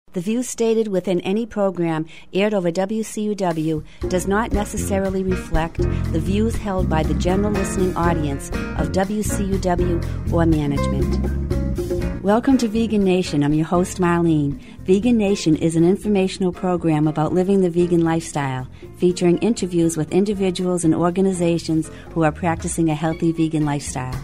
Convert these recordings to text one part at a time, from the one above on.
The views stated within any program aired over WCUW does not necessarily reflect the views held by the general listening audience of WCUW or management. Welcome to Vegan Nation. I'm your host, Marlene. Vegan Nation is an informational program about living the vegan lifestyle, featuring interviews with individuals and organizations who are practicing a healthy vegan lifestyle.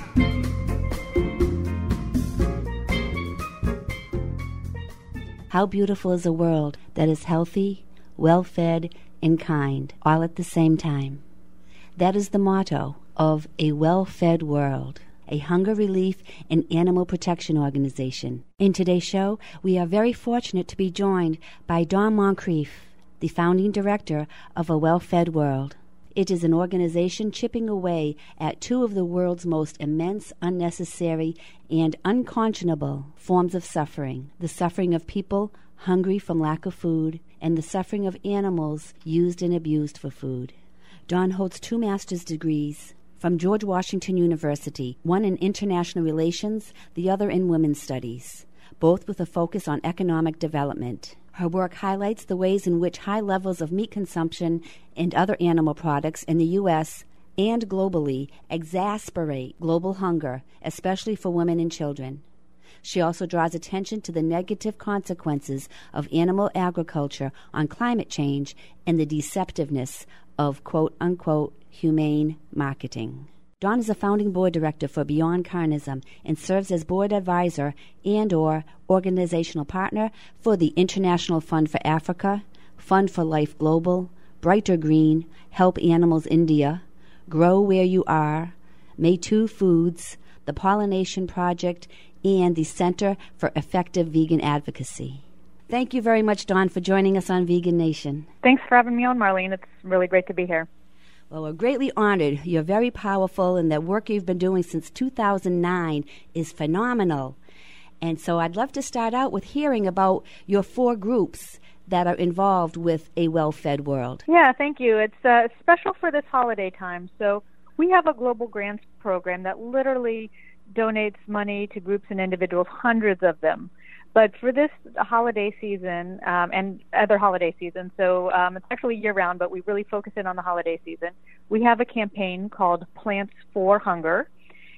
How beautiful is a world that is healthy, well-fed, and kind, all at the same time. That is the motto of A Well-Fed World, a hunger relief and animal protection organization. In today's show, we are very fortunate to be joined by Dawn Moncrief, the founding director of A Well-Fed World. It is an organization chipping away at two of the world's most immense, unnecessary, and unconscionable forms of suffering: the suffering of people hungry from lack of food, and the suffering of animals used and abused for food. Dawn holds 2 master's degrees from George Washington University, one in international relations, the other in women's studies, both with a focus on economic development. Her work highlights the ways in which high levels of meat consumption and other animal products in the U.S. and globally exacerbate global hunger, especially for women and children. She also draws attention to the negative consequences of animal agriculture on climate change and the deceptiveness of quote-unquote humane marketing. Dawn is a founding board director for Beyond Carnism and serves as board advisor and/or organizational partner for the International Fund for Africa, Fund for Life Global, Brighter Green, Help Animals India, Grow Where You Are, Maytoo Foods, the Pollination Project, and the Center for Effective Vegan Advocacy. Thank you very much, Dawn, for joining us on Vegan Nation. Thanks for having me on, Marlene. It's really great to be here. Well, we're greatly honored. You're very powerful, and the work you've been doing since 2009 is phenomenal. And so I'd love to start out with hearing about your 4 groups that are involved with A Well-Fed World. Yeah, thank you. It's special for this holiday time. So we have a global grants program that literally donates money to groups and individuals, hundreds of them. But for this holiday season and other holiday seasons, so it's actually year-round, but we really focus in on the holiday season, we have a campaign called Plants for Hunger.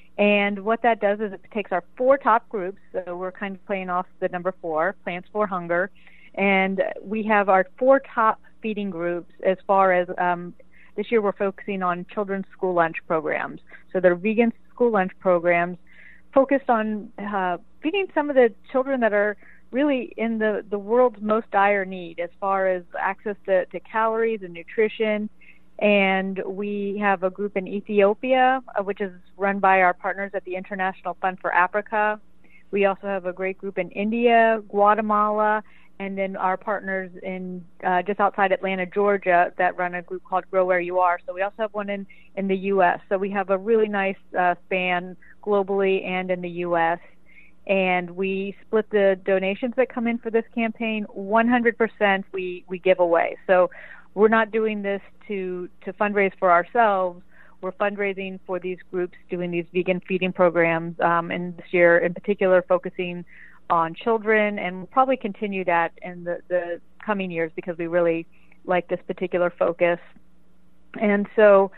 And what that does is it takes our 4 top groups, so we're kind of playing off the number 4, Plants for Hunger, and we have our 4 top feeding groups as far as this year we're focusing on children's school lunch programs. So they're vegan school lunch programs focused on feeding some of the children that are really in the world's most dire need as far as access to calories and nutrition. And we have a group in Ethiopia, which is run by our partners at the International Fund for Africa. We also have a great group in India, Guatemala, and then our partners in just outside Atlanta, Georgia, that run a group called Grow Where You Are. So we also have one in the U.S. So we have a really nice span globally and in the U.S. And we split the donations that come in for this campaign. 100% we give away. So we're not doing this to fundraise for ourselves. We're fundraising for these groups doing these vegan feeding programs, and this year in particular focusing on children, and we'll probably continue that in the coming years because we really like this particular focus. And so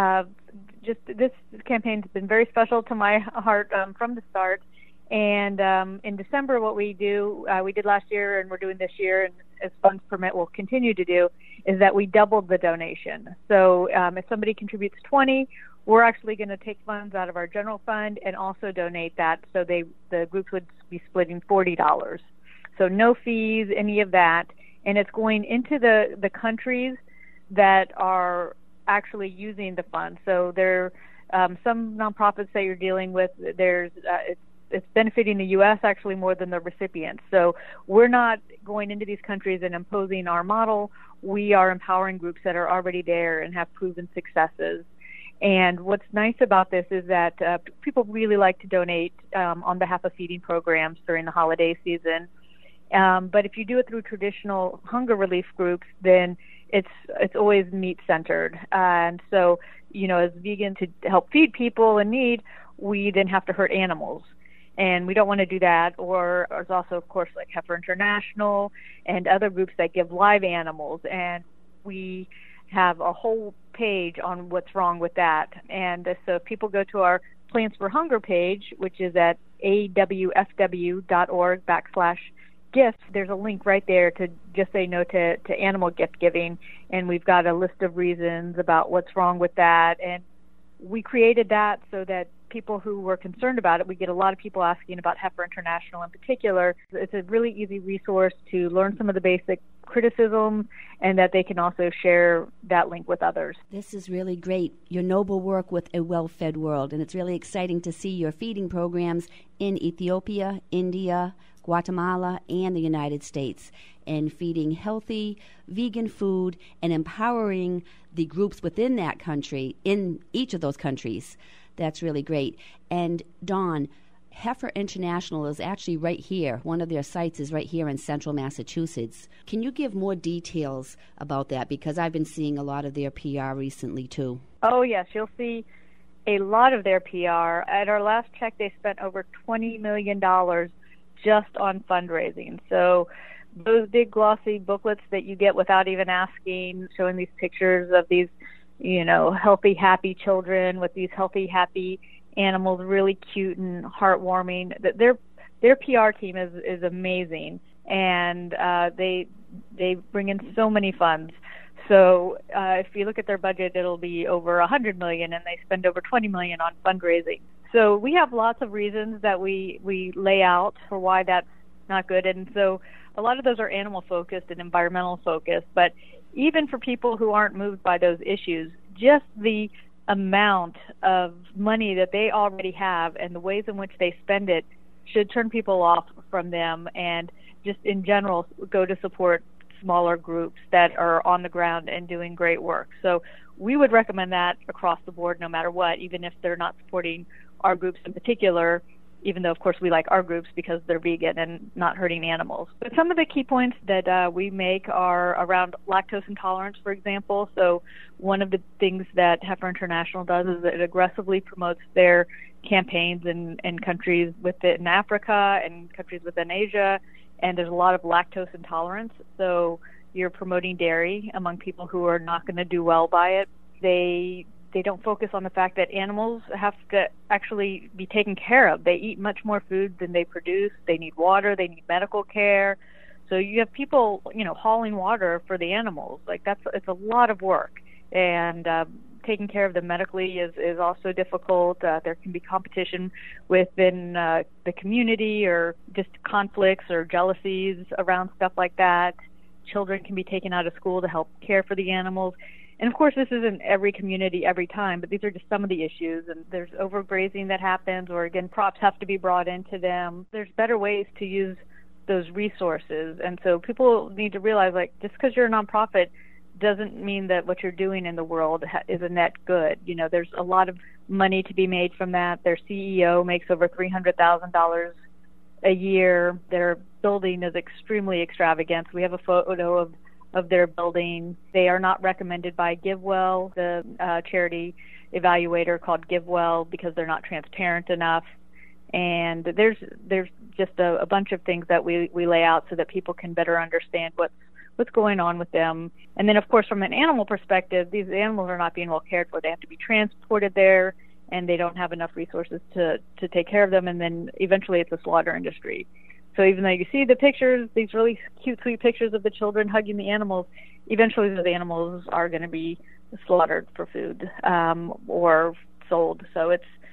just this campaign has been very special to my heart from the start. And in December, what we do, we did last year and we're doing this year, and as funds permit, we'll continue to do, is that we doubled the donation. So if somebody contributes $20, we're actually going to take funds out of our general fund and also donate that. So the groups would be splitting $40. So no fees, any of that. And it's going into the countries that are actually using the fund. So there some nonprofits that you're dealing with, it's benefiting the U.S. actually more than the recipients. So we're not going into these countries and imposing our model. We are empowering groups that are already there and have proven successes. And what's nice about this is that people really like to donate on behalf of feeding programs during the holiday season. But if you do it through traditional hunger relief groups, then it's always meat-centered. And so, as vegan, to help feed people in need, we then have to hurt animals. And we don't want to do that. Or there's also, of course, like Heifer International and other groups that give live animals. And we have a whole page on what's wrong with that. And so if people go to our Plants for Hunger page, which is at awfw.org/gifts, there's a link right there to just say no to animal gift giving. And we've got a list of reasons about what's wrong with that. And we created that so that people who were concerned about it, we get a lot of people asking about Heifer International in particular. It's a really easy resource to learn some of the basic criticism, and that they can also share that link with others. This is really great, your noble work with A Well-Fed World, and it's really exciting to see your feeding programs in Ethiopia, India, Guatemala, and the United States, and feeding healthy, vegan food and empowering the groups within that country, in each of those countries. That's really great. And Dawn, Heifer International is actually right here. One of their sites is right here in central Massachusetts. Can you give more details about that? Because I've been seeing a lot of their PR recently, too. Oh, yes. You'll see a lot of their PR. At our last check, they spent over $20 million just on fundraising. So those big glossy booklets that you get without even asking, showing these pictures of these, healthy, happy children with these healthy, happy animals, really cute and heartwarming. Their PR team is amazing, and they bring in so many funds. So if you look at their budget, it'll be over $100 million, and they spend over $20 million on fundraising. So we have lots of reasons that we lay out for why that's not good, and so a lot of those are animal focused and environmental focused. But even for people who aren't moved by those issues, just the amount of money that they already have and the ways in which they spend it should turn people off from them, and just in general go to support smaller groups that are on the ground and doing great work. So we would recommend that across the board, no matter what, even if they're not supporting our groups in particular, even though, of course, we like our groups because they're vegan and not hurting animals. But some of the key points that we make are around lactose intolerance, for example. So one of the things that Heifer International does is it aggressively promotes their campaigns in countries within Africa and countries within Asia, and there's a lot of lactose intolerance. So you're promoting dairy among people who are not going to do well by it. They don't focus on the fact that animals have to actually be taken care of. They eat much more food than they produce. They need water. They need medical care. So you have people, hauling water for the animals. It's a lot of work. And taking care of them medically is also difficult. There can be competition within the community, or just conflicts or jealousies around stuff like that. Children can be taken out of school to help care for the animals. And of course, this isn't every community every time, but these are just some of the issues. And there's overgrazing that happens, or again, crops have to be brought into them. There's better ways to use those resources. And so people need to realize, just because you're a nonprofit doesn't mean that what you're doing in the world is a net good. There's a lot of money to be made from that. Their CEO makes over $300,000 a year. Their building is extremely extravagant. We have a photo of their building. They are not recommended by GiveWell, the charity evaluator called GiveWell, because they're not transparent enough. And there's just a bunch of things that we lay out so that people can better understand what's going on with them. And then, of course, from an animal perspective, these animals are not being well cared for. They have to be transported there, and they don't have enough resources to take care of them. And then eventually it's a slaughter industry. So even though you see the pictures, these really cute, sweet pictures of the children hugging the animals, eventually those animals are going to be slaughtered for food or sold. So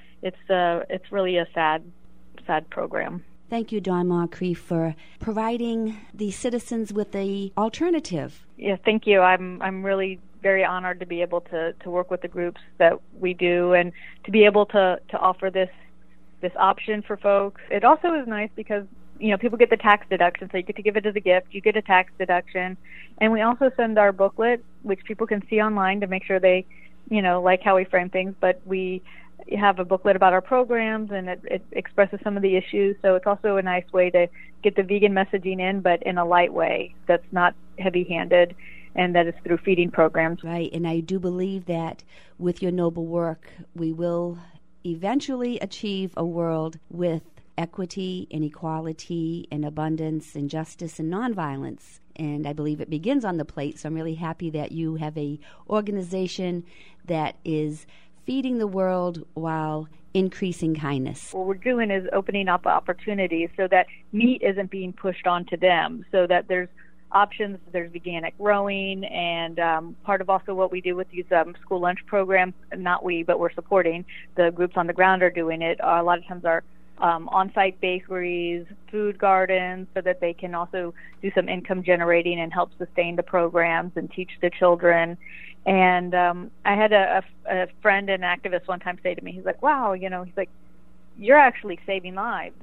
it's really a sad program. Thank you, Dawn Moncrief, for providing the citizens with the alternative. Yeah, thank you. I'm really very honored to be able to work with the groups that we do, and to be able to offer this option for folks. It also is nice because people get the tax deduction, so you get to give it as a gift. You get a tax deduction. And we also send our booklet, which people can see online to make sure they, like how we frame things. But we have a booklet about our programs, and it expresses some of the issues. So it's also a nice way to get the vegan messaging in, but in a light way that's not heavy-handed, and that is through feeding programs. Right, and I do believe that with your noble work, we will eventually achieve a world with equity and equality and abundance and justice and nonviolence. And I believe it begins on the plate, so I'm really happy that you have a organization that is feeding the world while increasing kindness. What we're doing is opening up opportunities so that meat isn't being pushed onto them, so that there's options, there's organic growing, and part of also what we do with these school lunch programs, not we, but we're supporting, the groups on the ground are doing it. A lot of times our on-site bakeries, food gardens, so that they can also do some income generating and help sustain the programs and teach the children. And I had a friend and activist one time say to me, he's like, wow, he's like, you're actually saving lives.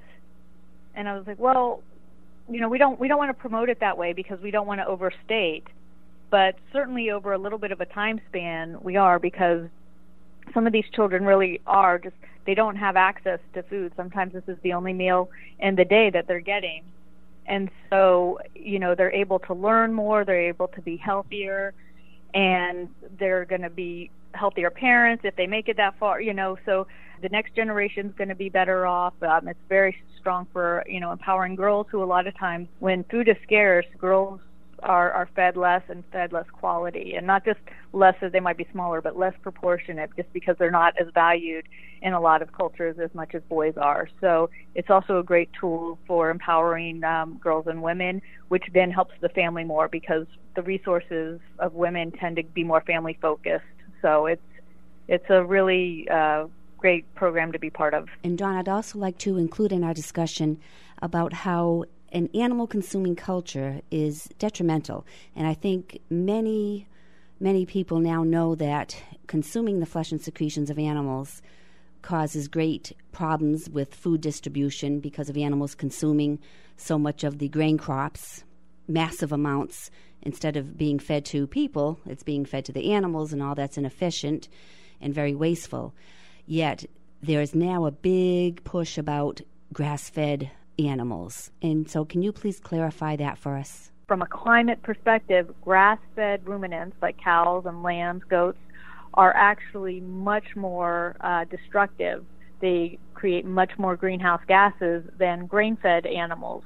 And I was like, well, we don't want to promote it that way because we don't want to overstate, but certainly over a little bit of a time span we are, because some of these children really are just, they don't have access to food. Sometimes this is the only meal in the day that they're getting. And so, they're able to learn more, they're able to be healthier, and they're going to be healthier parents if they make it that far, so the next generation is going to be better off. It's very strong for, empowering girls who a lot of times when food is scarce, girls are fed less and fed less quality, and not just less as they might be smaller, but less proportionate just because they're not as valued in a lot of cultures as much as boys are. So it's also a great tool for empowering girls and women, which then helps the family more because the resources of women tend to be more family focused. So it's a really great program to be part of. And Dawn, I'd also like to include in our discussion about how an animal-consuming culture is detrimental. And I think many people now know that consuming the flesh and secretions of animals causes great problems with food distribution because of animals consuming so much of the grain crops, massive amounts. Instead of being fed to people, it's being fed to the animals, and all that's inefficient and very wasteful. Yet there is now a big push about grass-fed animals. And so can you please clarify that for us? From a climate perspective, grass-fed ruminants like cows and lambs, goats, are actually much more destructive. They create much more greenhouse gases than grain-fed animals.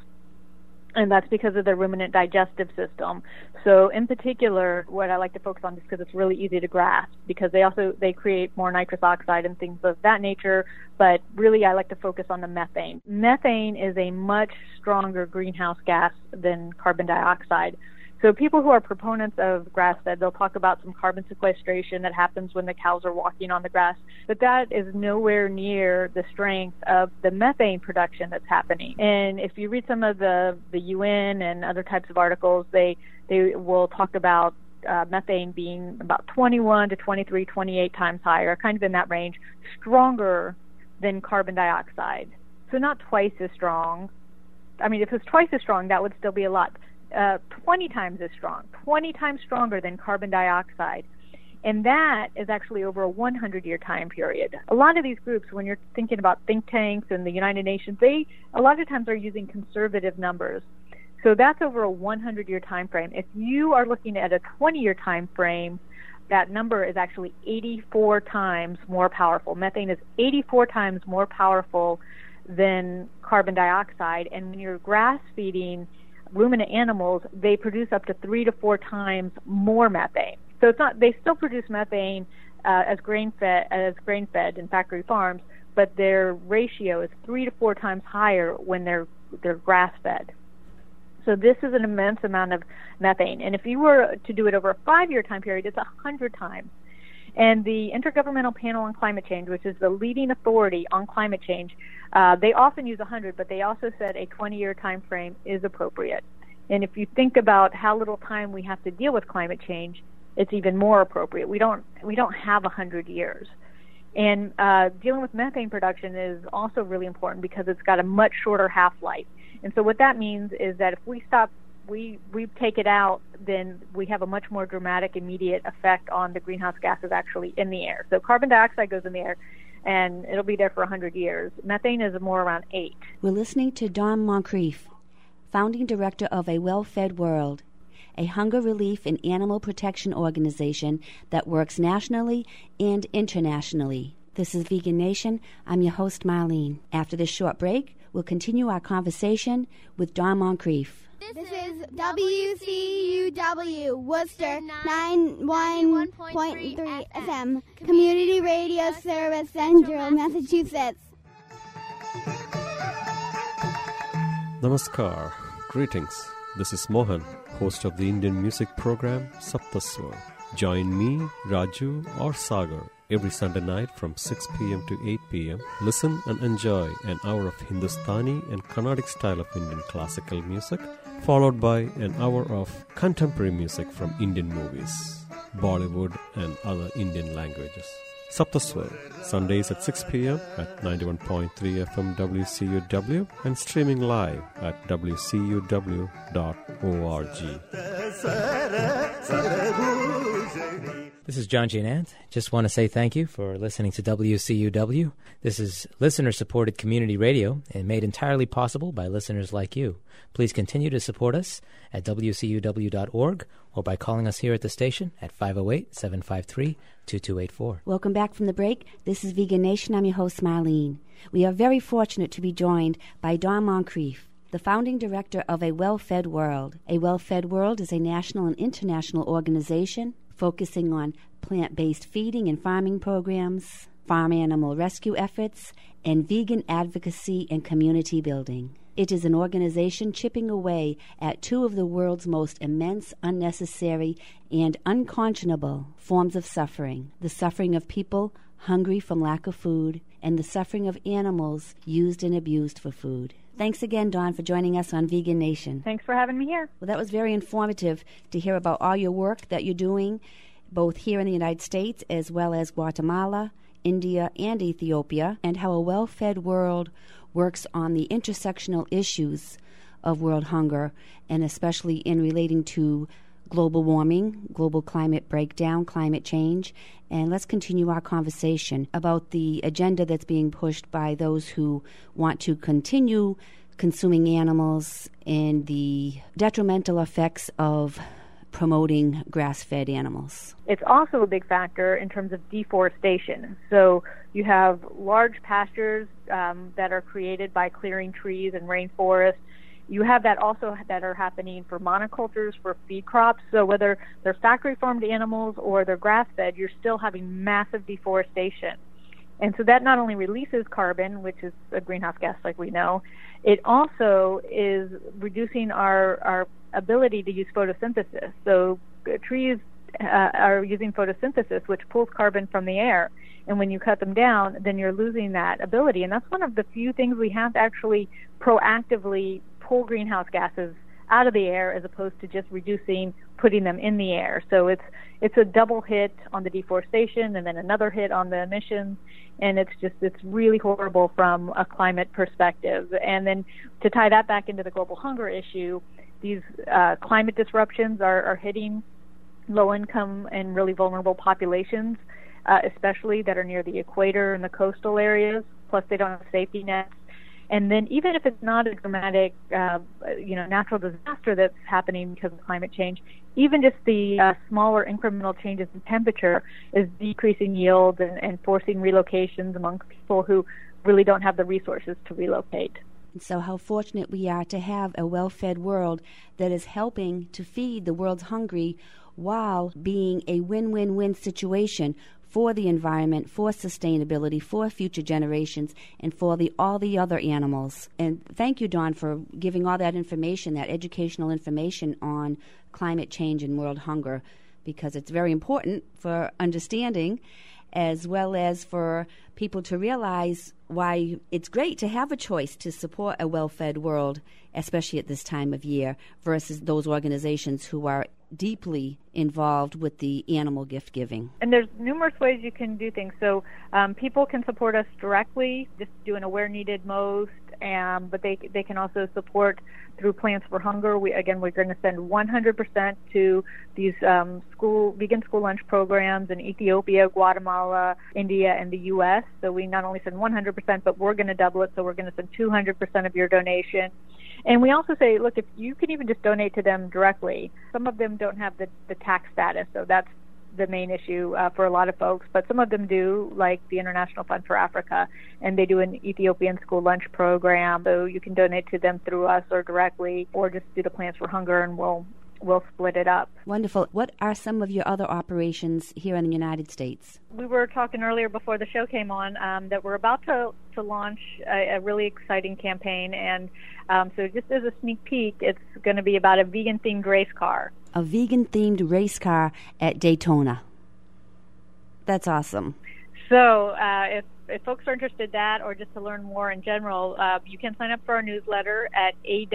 And that's because of their ruminant digestive system. So in particular, what I like to focus on is because it's really easy to grasp, because they create more nitrous oxide and things of that nature. But really, I like to focus on the methane. Methane is a much stronger greenhouse gas than carbon dioxide. So people who are proponents of grass-fed, they'll talk about some carbon sequestration that happens when the cows are walking on the grass, but that is nowhere near the strength of the methane production that's happening. And if you read some of the UN and other types of articles, they will talk about methane being about 21 to 23, 28 times higher, kind of in that range, stronger than carbon dioxide. So not twice as strong. I mean, if it was twice as strong, that would still be a lot. 20 times as strong, 20 times stronger than carbon dioxide. And that is actually over a 100-year time period. A lot of these groups, when you're thinking about think tanks and the United Nations, they a lot of times are using conservative numbers. So that's over a 100-year time frame. If you are looking at a 20-year time frame, that number is actually 84 times more powerful. Methane is 84 times more powerful than carbon dioxide. And when you're grass feeding ruminant animals, they produce up to 3 to 4 times more methane. So it's not, they still produce methane as grain fed in factory farms, but their ratio is 3 to 4 times higher when they're grass fed. So this is an immense amount of methane. And if you were to do it over a 5-year time period, it's 100 times. And the Intergovernmental Panel on Climate Change, which is the leading authority on climate change, they often use 100, but they also said a 20-year time frame is appropriate. And if you think about how little time we have to deal with climate change, it's even more appropriate. We don't have 100 years. And dealing with methane production is also really important because it's got a much shorter half-life. And so what that means is that if we stop, we take it out, then we have a much more dramatic, immediate effect on the greenhouse gases actually in the air. So carbon dioxide goes in the air, and it'll be there for 100 years. Methane is more around 8. We're listening to Dawn Moncrief, founding director of A Well-Fed World, a hunger relief and animal protection organization that works nationally and internationally. This is Vegan Nation. I'm your host, Marlene. After this short break, we'll continue our conversation with Don Moncrief. This is WCUW Worcester 91.3 FM, Community Radio Service, Central Massachusetts. Namaskar. Greetings. This is Mohan, host of the Indian music program Saptaswar. Join me, Raju or Sagar every Sunday night from 6 p.m. to 8 p.m. Listen and enjoy an hour of Hindustani and Carnatic style of Indian classical music, followed by an hour of contemporary music from Indian movies, Bollywood and other Indian languages. Saptaswar, Sundays at 6 p.m. at 91.3 FM WCUW and streaming live at wcuw.org. This is John Janant. Just want to say thank you for listening to WCUW. This is listener-supported community radio and made entirely possible by listeners like you. Please continue to support us at wcuw.org or by calling us here at the station at 508-753-2284. Welcome back from the break. This is Vegan Nation. I'm your host, Marlene. We are very fortunate to be joined by Don Moncrief, the founding director of A Well-Fed World. A Well-Fed World is a national and international organization focusing on plant-based feeding and farming programs, farm animal rescue efforts, and vegan advocacy and community building. It is an organization chipping away at two of the world's most immense, unnecessary, and unconscionable forms of suffering: the suffering of people hungry from lack of food, and the suffering of animals used and abused for food. Thanks again, Dawn, for joining us on Vegan Nation. Thanks for having me here. Well, that was very informative to hear about all your work that you're doing, both here in the United States as well as Guatemala, India, and Ethiopia, and how A Well-Fed World works on the intersectional issues of world hunger, and especially in relating to global warming, global climate breakdown, climate change. And let's continue our conversation about the agenda that's being pushed by those who want to continue consuming animals and the detrimental effects of promoting grass-fed animals. It's also a big factor in terms of deforestation. So you have large pastures that are created by clearing trees and rainforests. You have that also that are happening for monocultures, for feed crops. So whether they're factory-farmed animals or they're grass-fed, you're still having massive deforestation. And so that not only releases carbon, which is a greenhouse gas like we know, it also is reducing our ability to use photosynthesis. So trees are using photosynthesis, which pulls carbon from the air. And when you cut them down, then you're losing that ability. And that's one of the few things we have to actually proactively pull greenhouse gases out of the air, as opposed to just putting them in the air. So it's a double hit on the deforestation and then another hit on the emissions. And it's really horrible from a climate perspective. And then to tie that back into the global hunger issue, these climate disruptions are hitting low-income and really vulnerable populations, especially that are near the equator and the coastal areas, plus they don't have safety nets. And then even if it's not a dramatic, natural disaster that's happening because of climate change, even just the smaller incremental changes in temperature is decreasing yields and forcing relocations among people who really don't have the resources to relocate. So how fortunate we are to have a well-fed world that is helping to feed the world's hungry while being a win-win-win situation for the environment, for sustainability, for future generations, and for all the other animals. And thank you, Dawn, for giving all that information, that educational information on climate change and world hunger, because it's very important for understanding, as well as for people to realize why it's great to have a choice to support a well-fed world, especially at this time of year, versus those organizations who are deeply involved with the animal gift giving. And there's numerous ways you can do things. So people can support us directly, just doing a where needed most, but they can also support through Plants for Hunger. We're going to send 100% to these vegan school lunch programs in Ethiopia, Guatemala, India, and the U.S. So we not only send 100%, but we're going to double it. So we're going to send 200% of your donation. And we also say, look, if you can even just donate to them directly. Some of them don't have the tax status, so that's the main issue for a lot of folks, but some of them do, like the International Fund for Africa, and they do an Ethiopian school lunch program. So you can donate to them through us or directly, or just do the Plants for Hunger, and we'll split it up. Wonderful. What are some of your other operations here in the United States? We were talking earlier before the show came on that we're about to launch a really exciting campaign, and so just as a sneak peek, it's going to be about a vegan-themed race car. A vegan-themed race car at Daytona. That's awesome. So if folks are interested in that, or just to learn more in general, you can sign up for our newsletter at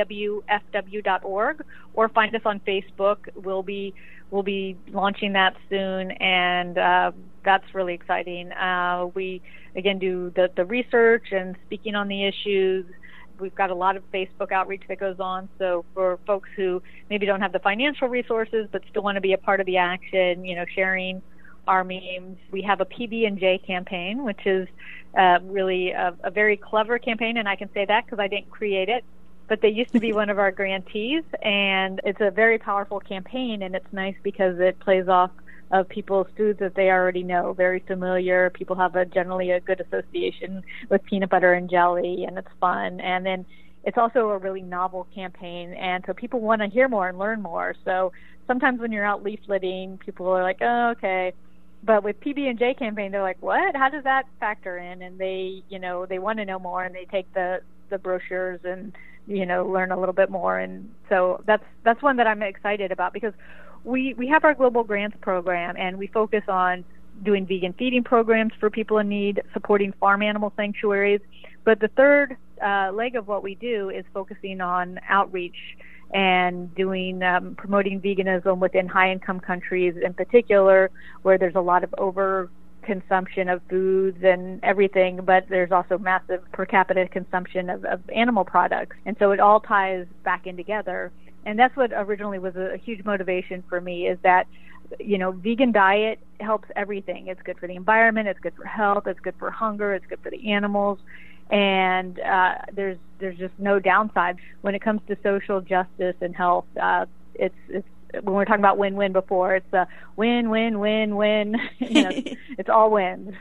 awfw.org, or find us on Facebook. We'll be launching that soon, and that's really exciting. We again do the research and speaking on the issues. We've got a lot of Facebook outreach that goes on. So for folks who maybe don't have the financial resources but still want to be a part of the action, sharing our memes. We have a PB&J campaign, which is really a very clever campaign, and I can say that because I didn't create it, but they used to be one of our grantees, and it's a very powerful campaign, and it's nice because it plays off of people's foods that they already know, very familiar. People have generally a good association with peanut butter and jelly, and it's fun. And then it's also a really novel campaign, and so people want to hear more and learn more. So sometimes when you're out leafleting, people are like, oh, okay. But with PB&J campaign, they're like, what? How does that factor in? And they want to know more, and they take the brochures and, learn a little bit more. And so that's one that I'm excited about, because we have our Global Grants program, and we focus on doing vegan feeding programs for people in need, supporting farm animal sanctuaries. But the third leg of what we do is focusing on outreach and doing promoting veganism within high-income countries in particular, where there's a lot of overconsumption of foods and everything, but there's also massive per capita consumption of animal products. And so it all ties back in together. And that's what originally was a huge motivation for me, is that, vegan diet helps everything. It's good for the environment, it's good for health, it's good for hunger, it's good for the animals. And there's just no downside when it comes to social justice and health. It's when we were talking about win-win before, it's a win-win-win-win. It's all wins.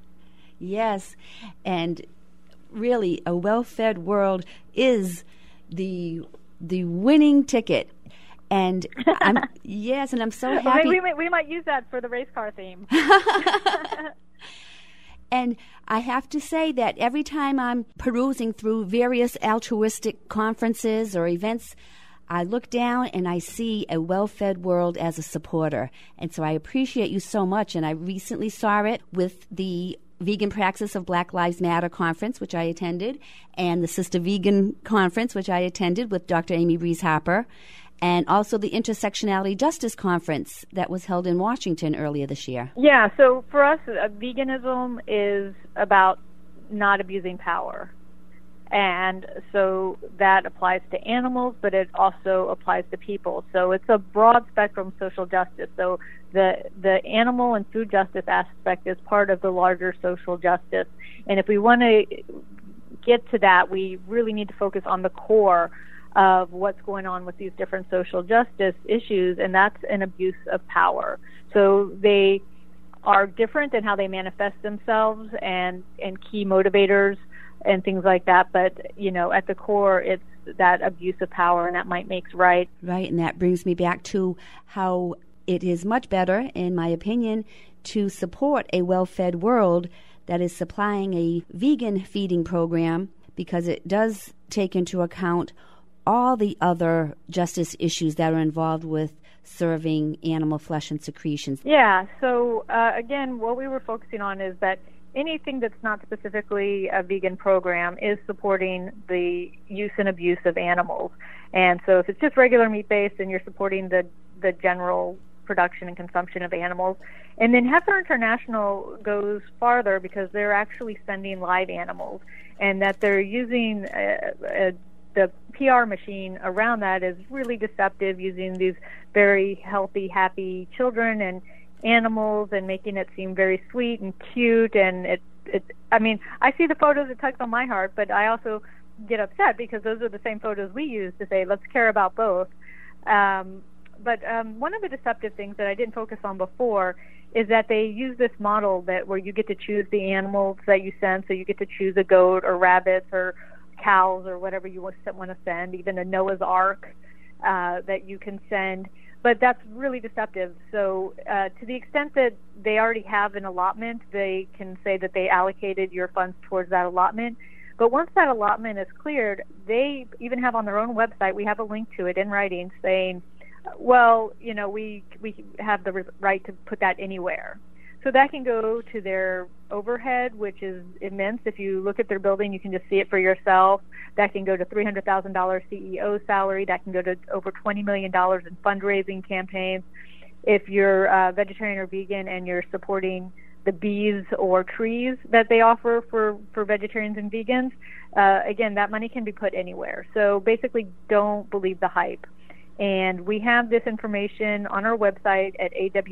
Yes, and really, a well-fed world is the winning ticket. And I'm so happy. Well, we might use that for the race car theme. And I have to say that every time I'm perusing through various altruistic conferences or events, I look down and I see a well-fed world as a supporter. And so I appreciate you so much. And I recently saw it with the Vegan Praxis of Black Lives Matter conference, which I attended, and the Sister Vegan conference, which I attended with Dr. Amy Rees Harper, and also the Intersectionality Justice Conference that was held in Washington earlier this year. Yeah, so for us, veganism is about not abusing power. And so that applies to animals, but it also applies to people. So it's a broad spectrum social justice. So the animal and food justice aspect is part of the larger social justice. And if we want to get to that, we really need to focus on the core of what's going on with these different social justice issues, and that's an abuse of power. So they are different in how they manifest themselves and key motivators and things like that, but at the core it's that abuse of power, and that might makes right. Right, and that brings me back to how it is much better, in my opinion, to support a well-fed world that is supplying a vegan feeding program, because it does take into account all the other justice issues that are involved with serving animal flesh and secretions. Yeah, so again, what we were focusing on is that anything that's not specifically a vegan program is supporting the use and abuse of animals. And so if it's just regular meat-based, then you're supporting the general production and consumption of animals. And then Heifer International goes farther, because they're actually sending live animals, and that they're using the PR machine around that is really deceptive, using these very healthy, happy children and animals and making it seem very sweet and cute. And I see the photos, it tugs on my heart, but I also get upset because those are the same photos we use to say, let's care about both. But one of the deceptive things that I didn't focus on before is that they use this model where you get to choose the animals that you send. So you get to choose a goat or rabbits or cows or whatever you want to send, even a Noah's Ark that you can send. But that's really deceptive. So to the extent that they already have an allotment, they can say that they allocated your funds towards that allotment. But once that allotment is cleared, they even have on their own website, we have a link to it in writing saying, well, we have the right to put that anywhere. So that can go to their overhead, which is immense. If you look at their building, you can just see it for yourself. That can go to $300,000 CEO salary. That can go to over $20 million in fundraising campaigns. If you're vegetarian or vegan and you're supporting the bees or trees that they offer for vegetarians and vegans, again, that money can be put anywhere. So basically, don't believe the hype. And we have this information on our website at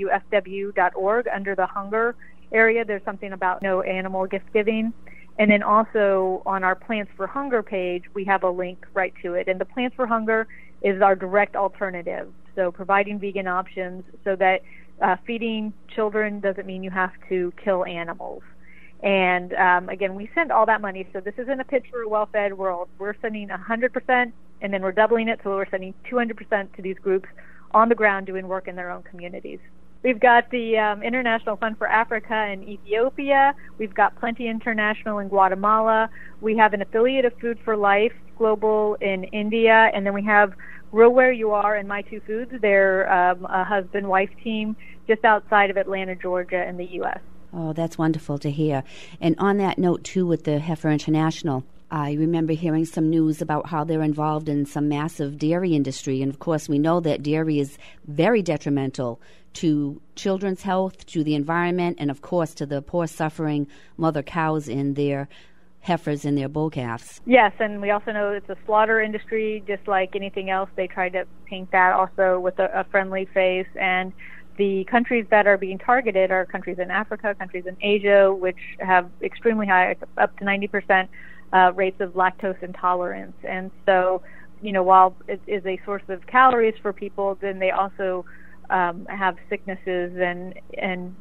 awfw.org under the hunger area. There's something about no animal gift giving. And then also on our Plants for Hunger page, we have a link right to it. And the Plants for Hunger is our direct alternative. So providing vegan options so that feeding children doesn't mean you have to kill animals. And again, we send all that money. So this isn't a pitch for a well-fed world. We're sending 100%, and then we're doubling it. So we're sending 200% to these groups on the ground doing work in their own communities. We've got the International Fund for Africa in Ethiopia. We've got Plenty International in Guatemala. We have an affiliate of Food for Life Global in India. And then we have Grow Where You Are and My Two Foods. They're a husband-wife team just outside of Atlanta, Georgia in the U.S. Oh, that's wonderful to hear. And on that note, too, with the Heifer International, I remember hearing some news about how they're involved in some massive dairy industry. And, of course, we know that dairy is very detrimental to children's health, to the environment, and, of course, to the poor, suffering mother cows in their heifers and their bull calves. Yes, and we also know it's a slaughter industry, just like anything else. They try to paint that also with a friendly face. And the countries that are being targeted are countries in Africa, countries in Asia, which have extremely high, up to 90% rates of lactose intolerance. And so, while it is a source of calories for people, then they also have sicknesses and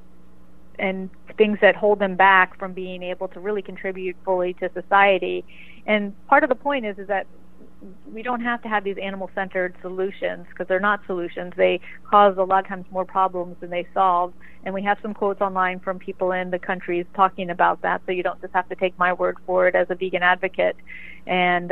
things that hold them back from being able to really contribute fully to society. And part of the point is that we don't have to have these animal-centered solutions because they're not solutions. They cause a lot of times more problems than they solve. And we have some quotes online from people in the countries talking about that, so you don't just have to take my word for it as a vegan advocate. And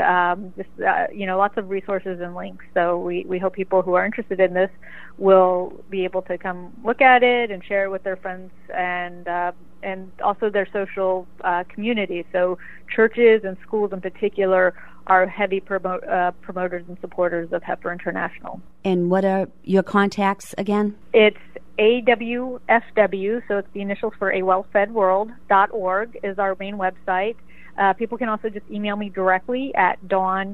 lots of resources and links. So we hope people who are interested in this will be able to come look at it and share it with their friends and also their social community. So churches and schools in particular are heavy promoters and supporters of Heifer International. And what are your contacts again? It's AWFW, so it's the initials for awellfedworld.org is our main website. People can also just email me directly at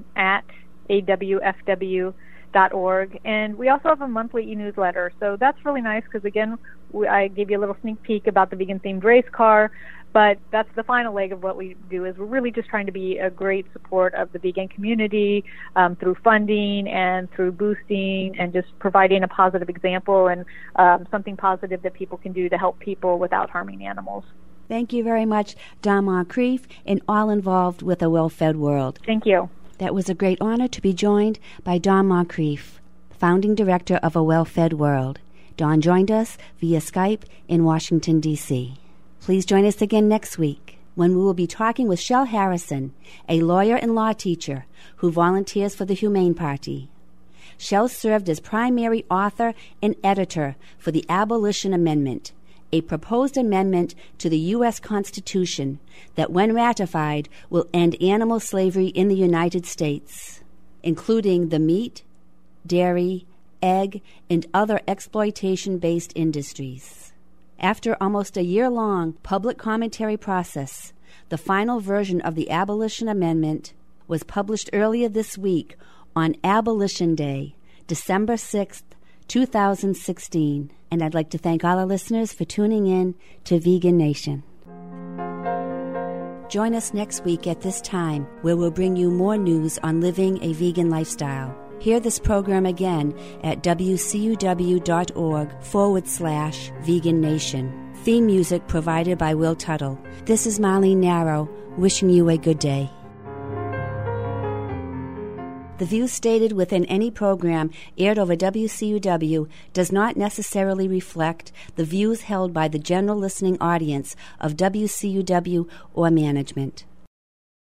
dawn@awfw.org. And we also have a monthly e-newsletter, so that's really nice because, again, I gave you a little sneak peek about the vegan-themed race car, but that's the final leg of what we do is we're really just trying to be a great support of the vegan community through funding and through boosting and just providing a positive example and something positive that people can do to help people without harming animals. Thank you very much, Dawn Moncrief, and all involved with A Well-Fed World. Thank you. That was a great honor to be joined by Dawn Moncrief, founding director of A Well-Fed World. Dawn joined us via Skype in Washington, D.C. Please join us again next week when we will be talking with Shell Harrison, a lawyer and law teacher who volunteers for the Humane Party. Shell served as primary author and editor for the Abolition Amendment, a proposed amendment to the U.S. Constitution that, when ratified, will end animal slavery in the United States, including the meat, dairy, egg, and other exploitation-based industries. After almost a year-long public commentary process, the final version of the Abolition Amendment was published earlier this week on Abolition Day, December 6th, 2016. And I'd like to thank all our listeners for tuning in to Vegan Nation. Join us next week at this time where we'll bring you more news on living a vegan lifestyle. Hear this program again at wcuw.org/Vegan Nation. Theme music provided by Will Tuttle. This is Marlene Narrow, wishing you a good day. The views stated within any program aired over WCUW does not necessarily reflect the views held by the general listening audience of WCUW or management.